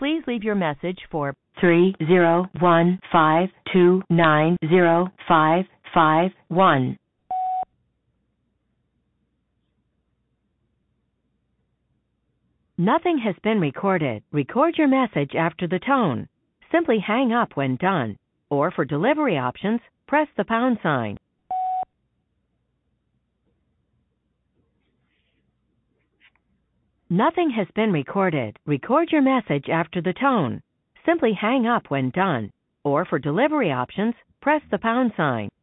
Please leave your message for 30152905551. Nothing has been recorded. Record your message after the tone. Simply hang up when done. Or for delivery options, press the pound sign. Nothing has been recorded. Record your message after the tone. Simply hang up when done. Or for delivery options, press the pound sign.